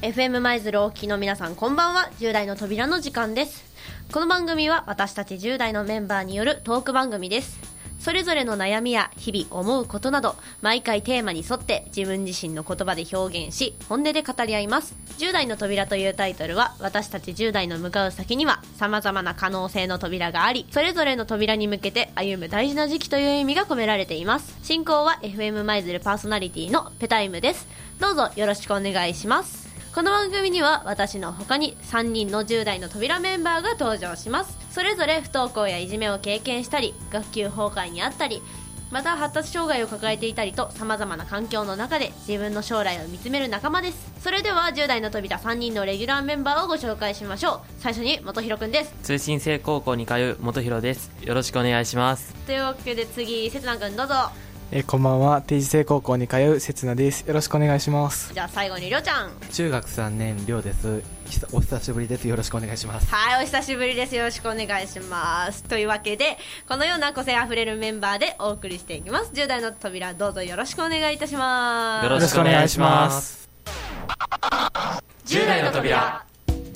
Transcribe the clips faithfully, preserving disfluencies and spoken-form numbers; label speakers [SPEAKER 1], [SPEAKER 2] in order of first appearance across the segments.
[SPEAKER 1] エフエム 舞鶴をお聞きの皆さんこんばんは。じゅう代の扉の時間です。この番組は私たちじゅう代のメンバーによるトーク番組です。それぞれの悩みや日々思うことなど毎回テーマに沿って自分自身の言葉で表現し本音で語り合います。じゅう代の扉というタイトルは私たちじゅう代の向かう先には様々な可能性の扉があり、それぞれの扉に向けて歩む大事な時期という意味が込められています。進行は エフエム 舞鶴パーソナリティのペタイムです。どうぞよろしくお願いします。この番組には私の他にさんにんのじゅう代の扉メンバーが登場します。それぞれ不登校やいじめを経験したり学級崩壊にあったりまた発達障害を抱えていたりと様々な環境の中で自分の将来を見つめる仲間です。それではじゅう代の扉さんにんのレギュラーメンバーをご紹介しましょう。最初に元弘くんです。
[SPEAKER 2] 通信制高校に通う元弘です。よろしくお願いします。
[SPEAKER 1] というわけで次せつなくんどうぞ。
[SPEAKER 3] えー、こんばんは。定時制高校に通うせつなです。よろしくお願いします。
[SPEAKER 1] じゃあ最後にりょうちゃん。
[SPEAKER 4] 中学さんねんりょうです。お久しぶりです。よろしくお願いします。
[SPEAKER 1] はい、お久しぶりです。よろしくお願いします。というわけでこのような個性あふれるメンバーでお送りしていきます。じゅう代の扉どうぞよろしくお願いいたします。
[SPEAKER 2] よろしくお願いします。
[SPEAKER 1] じゅう代の扉。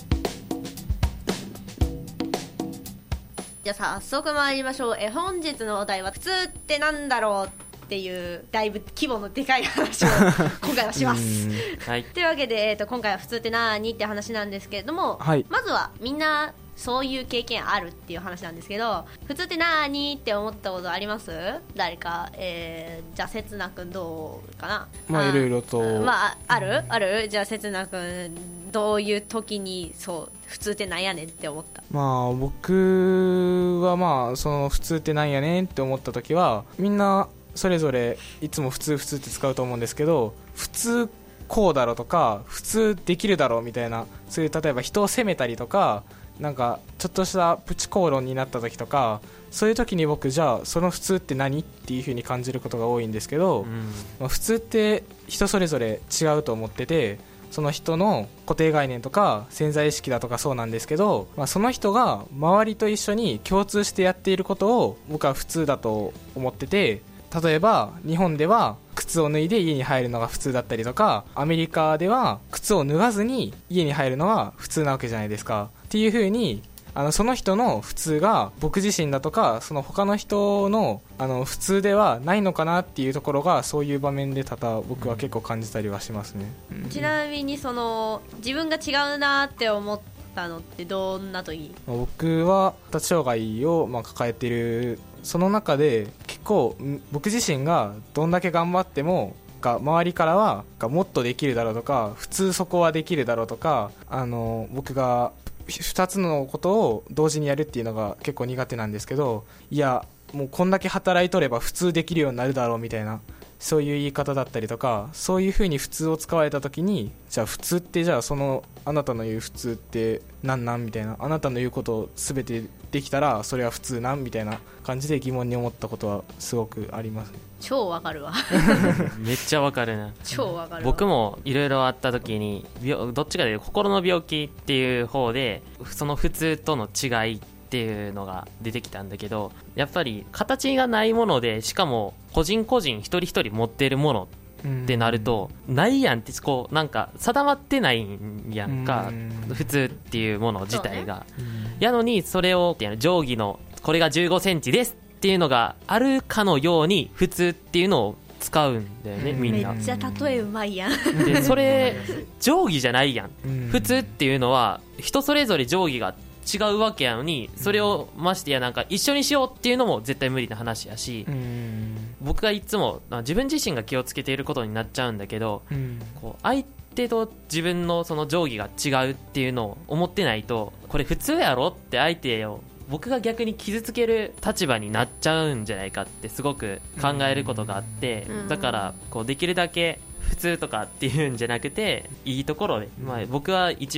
[SPEAKER 1] じゃあ早速参りましょう。え本日のお題は普通ってなんだろうっていうだいぶ規模のでかい話を今回はします、はい、というわけで、えー、と今回は普通って何って話なんですけれども、
[SPEAKER 3] はい、
[SPEAKER 1] まずはみんなそういう経験あるっていう話なんですけど、普通って何って思ったことあります？誰か、えー、じゃあせつなくんどうかな。
[SPEAKER 3] まあいろいろと
[SPEAKER 1] まああるあるじゃあせつなくんどういう時にそう普通ってなんやねんって思った？
[SPEAKER 3] まあ僕はまあその普通ってなんやねんって思った時はみんなそれぞれいつも普通普通って使うと思うんですけど、普通こうだろうとか普通できるだろうみたいな、そういう例えば人を責めたりとかなんかちょっとしたプチ口論になった時とか、そういう時に僕じゃあその普通って何っていう風に感じることが多いんですけど、うんまあ、普通って人それぞれ違うと思ってて、その人の固定概念とか潜在意識だとかそうなんですけど、まあ、その人が周りと一緒に共通してやっていることを僕は普通だと思ってて、例えば日本では靴を脱いで家に入るのが普通だったりとか、アメリカでは靴を脱がずに家に入るのが普通なわけじゃないですかっていう風に、あのその人の普通が僕自身だとかその他の人のあの普通ではないのかなっていうところがそういう場面で多々僕は結構感じたりはしますね、
[SPEAKER 1] うん、ちなみにその自分が違うなって思ったのってどんな時？
[SPEAKER 3] 僕は発達障害をまあ抱えている、その中で結構僕自身がどんだけ頑張ってもが周りからはがもっとできるだろうとか普通そこはできるだろうとか、あの僕がふたつのことを同時にやるっていうのが結構苦手なんですけど、いやもうこんだけ働いとれば普通できるようになるだろうみたいな、そういう言い方だったりとか、そういう風に普通を使われた時に、じゃあ普通ってじゃあそのあなたの言う普通ってなんなんみたいな、あなたの言うことを全てできたらそれは普通なんみたいな感じで疑問に思ったことはすごくあります。
[SPEAKER 1] 超わかるわ
[SPEAKER 2] めっちゃわかるな。
[SPEAKER 1] 超わかるわ。
[SPEAKER 2] 僕もいろいろあった時にどっちかというと心の病気っていう方でその普通との違いっていうのが出てきたんだけど、やっぱり形がないものでしかも個人個人一人一人持っているものってなると、ないやんってこうなんか定まってないんやんか、普通っていうもの自体が、ね、やのにそれを定規のこれがじゅうごセンチですっていうのがあるかのように普通っていうのを使うんだよね、みんな。
[SPEAKER 1] めっちゃ例えうまいやん
[SPEAKER 2] でそれ定規じゃないやん。普通っていうのは人それぞれ定規が違うわけやのに、それをましてやなんか一緒にしようっていうのも絶対無理な話やし、僕がいつも自分自身が気をつけていることになっちゃうんだけど、こう相手と自分のその定規が違うっていうのを思ってないと、これ普通やろって相手を僕が逆に傷つける立場になっちゃうんじゃないかってすごく考えることがあって、だからこうできるだけ普通とかっていうんじゃなくていいところで、まあ、僕は一番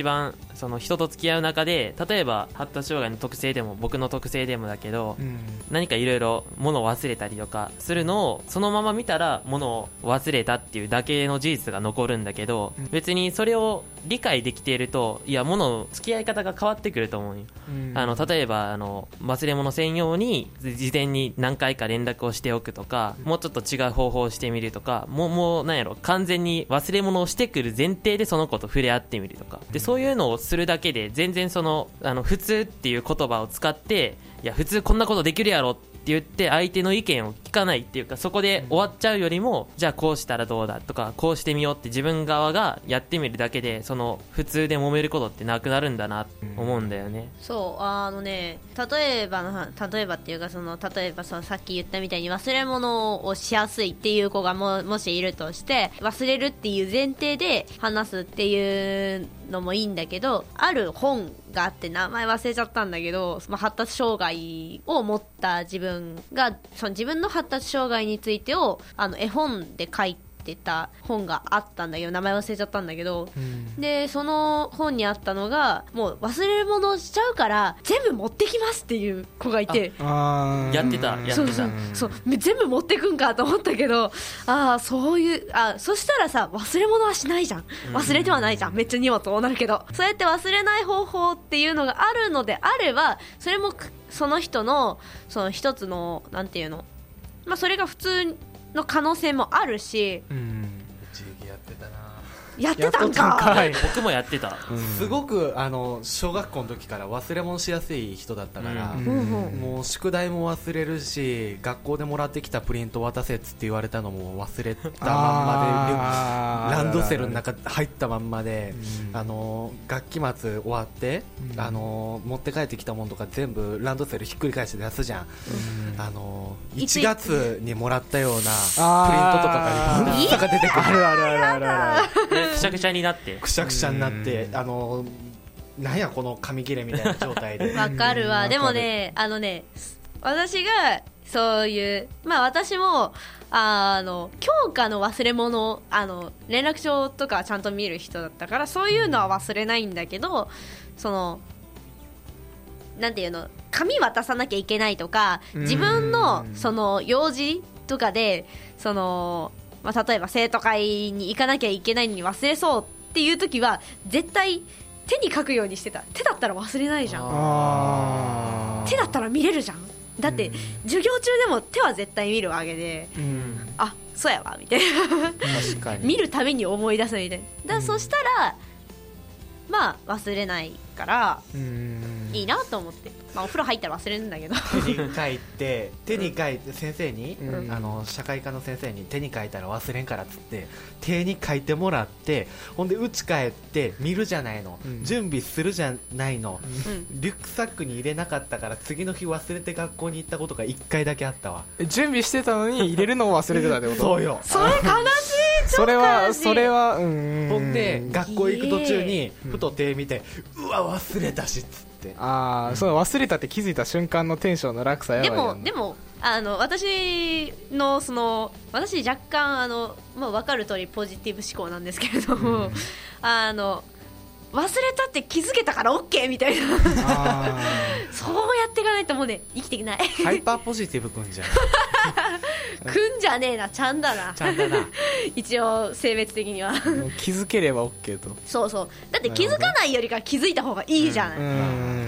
[SPEAKER 2] その人と付き合う中で、例えば発達障害の特性でも僕の特性でもだけど、
[SPEAKER 3] うん
[SPEAKER 2] 何かいろいろ物を忘れたりとかするのをそのまま見たら物を忘れたっていうだけの事実が残るんだけど、
[SPEAKER 3] うん
[SPEAKER 2] 別にそれを理解できていると、いや物の付き合い方が変わってくると思うよ。
[SPEAKER 3] うん
[SPEAKER 2] あの例えばあの忘れ物専用に事前に何回か連絡をしておくとか、もうちょっと違う方法をしてみるとか、もうもうなんやろ、完全に忘れ物をしてくる前提でその子と触れ合ってみるとかで、そういうのをするだけで全然そのあの普通っていう言葉を使って、いや普通こんなことできるやろって言って相手の意見を聞かないっていうか、そこで終わっちゃうよりも、じゃあこうしたらどうだとか、こうしてみようって自分側がやってみるだけで、その普通で揉めることってなくなるんだなと思うんだよね。
[SPEAKER 1] そうあのね例えばの例えばっていうかその例えばそのさっき言ったみたいに忘れ物をしやすいっていう子がももしいるとして、忘れるっていう前提で話すっていうのもいいんだけど、ある本があって名前忘れちゃったんだけど、まあ、発達障害を持った自分がその自分の発達障害についてをあの絵本で書いててた本があったんだけど、名前忘れちゃったんだけど、うん、でその本にあったのが、もう忘れ物しちゃうから全部持ってきますっていう子がいて、
[SPEAKER 2] あやってたやってた
[SPEAKER 1] そうそうそう全部持ってくんかと思ったけど、ああそういうあそしたらさ忘れ物はしないじゃん、忘れてはないじゃん、めっちゃ荷物多なるけど、そうやって忘れない方法っていうのがあるのであれば、それもその人のその一つのなんていうの、まあそれが普通の可能性もあるし、
[SPEAKER 3] うん、
[SPEAKER 4] 一時期やってたな。
[SPEAKER 1] やってたんか。
[SPEAKER 2] はい、僕もやってた、
[SPEAKER 4] うん、すごくあの小学校の時から忘れ物しやすい人だったから、
[SPEAKER 3] うん、
[SPEAKER 4] もう宿題も忘れるし、学校でもらってきたプリント渡せっつって言われたのも忘れたまんまで、ランドセルの中入ったまんまで、うん、あの学期末終わって、うん、あの持って帰ってきたものとか全部ランドセルひっくり返して出すじゃん、うん、あのいちがつにもらったようなプリントとかがいっぱい出てくる、
[SPEAKER 3] あるあるあるあるある
[SPEAKER 2] くしゃくしゃになって
[SPEAKER 4] くしゃくしゃになって、あのなんやこの紙切れみたいな状態で
[SPEAKER 1] わかるわ。でもね、あのね私がそういうまあ私もあの教科の忘れ物、あの連絡帳とかちゃんと見る人だったから、そういうのは忘れないんだけど、そのなんていうの、紙渡さなきゃいけないとか、自分のその用事とかでその、まあ、例えば生徒会に行かなきゃいけないのに忘れそうっていう時は絶対手に書くようにしてた。手だったら忘れないじゃん。手だったら見れるじゃん。だって、うん、授業中でも手は絶対見るわけで、うん、あ、そうやわみたいな
[SPEAKER 3] 確かに
[SPEAKER 1] 見るたびに思い出すみたいな。だから、うん、そしたらまあ忘れないからいいなと思って、まあ、お風呂入ったら忘れるんだけど
[SPEAKER 4] 手に書いて手に書いて先生に、うん、あの社会科の先生に手に書いたら忘れんからっつって手に書いてもらって、ほんで家帰って見るじゃないの、うん、準備するじゃないの、うん、リュックサックに入れなかったから次の日忘れて学校に行ったことがいっかいだけあったわ。
[SPEAKER 3] 準備してたのに入れるのを忘れてたってこと
[SPEAKER 4] そうよ。
[SPEAKER 1] それ悲しい。
[SPEAKER 3] それはそれはう
[SPEAKER 4] ん。ほんで学校行く途中にふと手見て、うわ忘れたしっつって
[SPEAKER 3] ああ、うん、そう忘れたって気づいた瞬間のテンションの落差やばいよね。
[SPEAKER 1] でもでもあの私のその私若干あの、まあ、分かる通りポジティブ思考なんですけれども、うん、あの忘れたって気づけたから OK みたいなあそうやっていかないともうね生きていけない。
[SPEAKER 4] ハイパーポジティブくんじゃん
[SPEAKER 1] くんじゃねえな、ちゃんだな
[SPEAKER 4] ちゃんだな
[SPEAKER 1] 一応性別的には
[SPEAKER 3] 気づければ OK と。
[SPEAKER 1] そうそう、だって気づかないよりか気づいた方がいいじゃない、うん、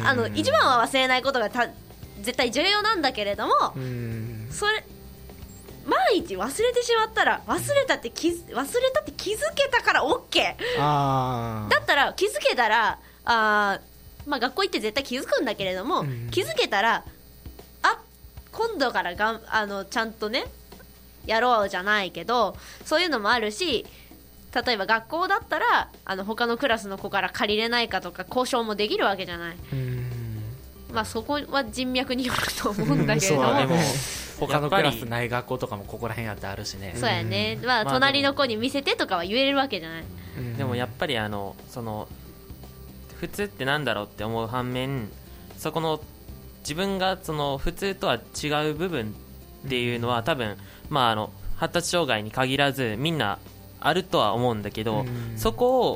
[SPEAKER 1] あの一番は忘れないことがた絶対重要なんだけれども、うんそれ万一忘れてしまったら忘れたって気忘れたって気づけたから OK。 あだったら気づけたらあ、まあ、学校行って絶対気づくんだけれども、うん、気づけたらあ今度からがんあのちゃんとねやろうじゃないけど、そういうのもあるし、例えば学校だったらあの他のクラスの子から借りれないかとか交渉もできるわけじゃない。うんまあ、そこは人脈によると思うんだけれども、
[SPEAKER 4] そうでも他のクラスない学校とかもここら辺やってあるしね。
[SPEAKER 1] そうやね、まあ、隣の子に見せてとかは言えるわけじゃない。
[SPEAKER 2] でもやっぱりあのその普通ってなんだろうって思う反面、そこの自分がその普通とは違う部分っていうのは多分、まあ、あの発達障害に限らずみんなあるとは思うんだけど、そこを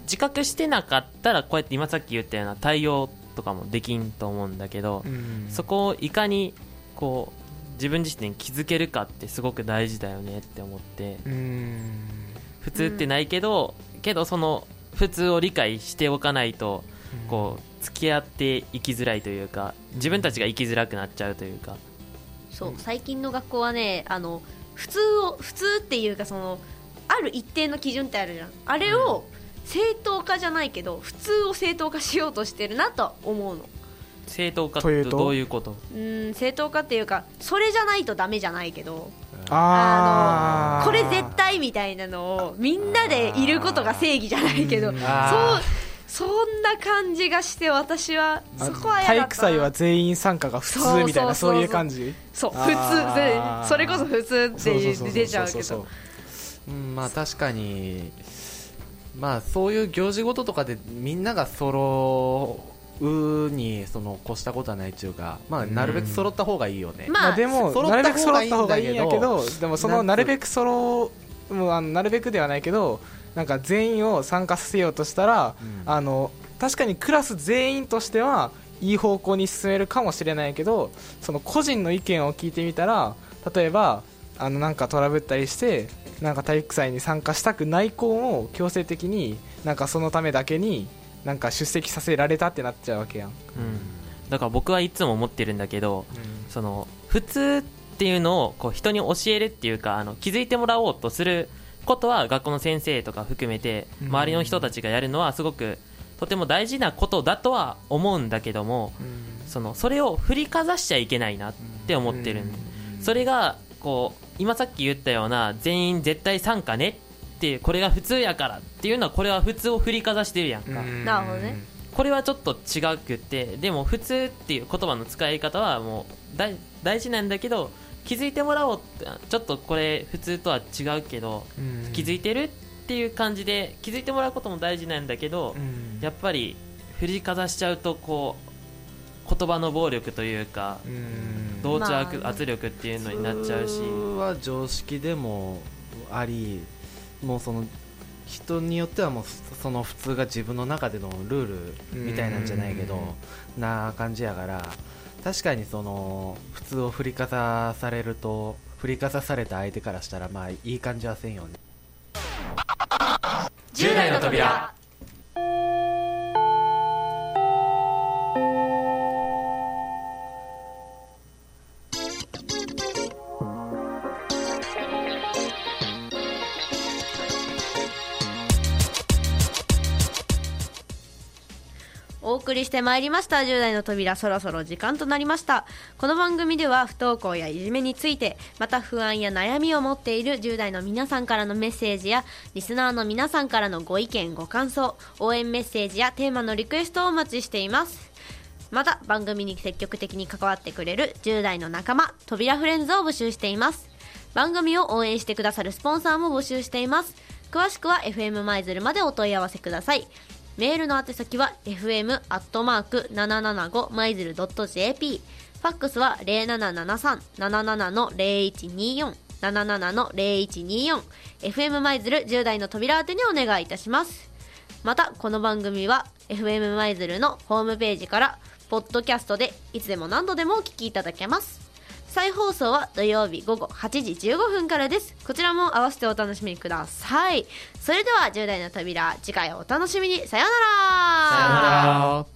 [SPEAKER 2] 自覚してなかったらこうやって今さっき言ったような対応とかもできんと思うんだけど、うん、そこをいかにこう自分自身に気づけるかってすごく大事だよねって思って、うん、普通ってないけど、うん、けどその普通を理解しておかないとこう付き合っていきづらいというか、自分たちが生きづらくなっちゃうというか。
[SPEAKER 1] そう、最近の学校はね、あの普通を普通っていうか、そのある一定の基準ってあるじゃん。あれを正当化じゃないけど普通を正当化しようとしてるなと思うの。
[SPEAKER 2] 正当化ってどういうこと？
[SPEAKER 1] うん、正当化っていうか、それじゃないとダメじゃないけど、ああのこれ絶対みたいなのをみんなでいることが正義じゃないけど、そうそんな感じがして、私はそこは嫌だった。
[SPEAKER 3] 体育祭は全員参加が普通みたいな、そういう感じ。
[SPEAKER 1] そう、普通で、それこそ普通って出ちゃうけど、
[SPEAKER 4] まあ確かに、まあそういう行事ごととかでみんなが揃うにその越したことはないっていうか、まあなるべく揃った方がいいよね。
[SPEAKER 3] まあでもなるべく揃った方がいいんやけど、でもそのなるべく揃う、もうあのなるべくではないけど、なんか全員を参加させようとしたら、うん、あの確かにクラス全員としてはいい方向に進めるかもしれないけど、その個人の意見を聞いてみたら、例えばあのなんかトラブったりしてなんか体育祭に参加したくない子を強制的になんかそのためだけになんか出席させられたってなっちゃうわけやん、うん、
[SPEAKER 2] だから僕はいつも思ってるんだけど、うん、その普通っていうのをこう人に教えるっていうか、あの気づいてもらおうとすることは学校の先生とか含めて周りの人たちがやるのはすごくとても大事なことだとは思うんだけども、そのそれを振りかざしちゃいけないなって思ってるんで、それがこう今さっき言ったような全員絶対参加ねっていう、これが普通やからっていうのは、これは普通を振りかざしてるやんか。
[SPEAKER 1] なるほどね。
[SPEAKER 2] これはちょっと違くて、でも普通っていう言葉の使い方はもう大大事なんだけど、気づいてもらおうって、ちょっとこれ普通とは違うけど、うん、気づいてるっていう感じで気づいてもらうことも大事なんだけど、うん、やっぱり振りかざしちゃうとこう言葉の暴力というか、うん、同調圧、まあ、圧力っていうのになっちゃうし、
[SPEAKER 4] 普通は常識でもあり、もうその人によってはもうその普通が自分の中でのルールみたいなんじゃないけど、な感じやから、確かにその普通を振りかざされると、振りかざされた相手からしたらまあいい感じはせんよね。
[SPEAKER 1] じゅう代の扉。お送りしてまいりましたじゅう代の扉、そろそろ時間となりました。この番組では不登校やいじめについて、また不安や悩みを持っているじゅう代の皆さんからのメッセージやリスナーの皆さんからのご意見ご感想、応援メッセージやテーマのリクエストをお待ちしています。また番組に積極的に関わってくれるじゅう代の仲間、扉フレンズを募集しています。番組を応援してくださるスポンサーも募集しています。詳しくは エフエム 舞鶴までお問い合わせください。メールの宛先は エフエム アットマーク ななななご マイズル ドット ジェーピー、 ファックスは ゼロななななさん なななな の ゼロいちによん なななな の ゼロいちによん、 エフエム 舞鶴じゅう代の扉宛てにお願いいたします。またこの番組は エフエム 舞鶴のホームページからポッドキャストでいつでも何度でもお聞きいただけます。再放送は土曜日午後はちじじゅうごふんからです。こちらも合わせてお楽しみください。それではじゅう代の扉、次回をお楽しみに。さようなら。
[SPEAKER 4] さようなら。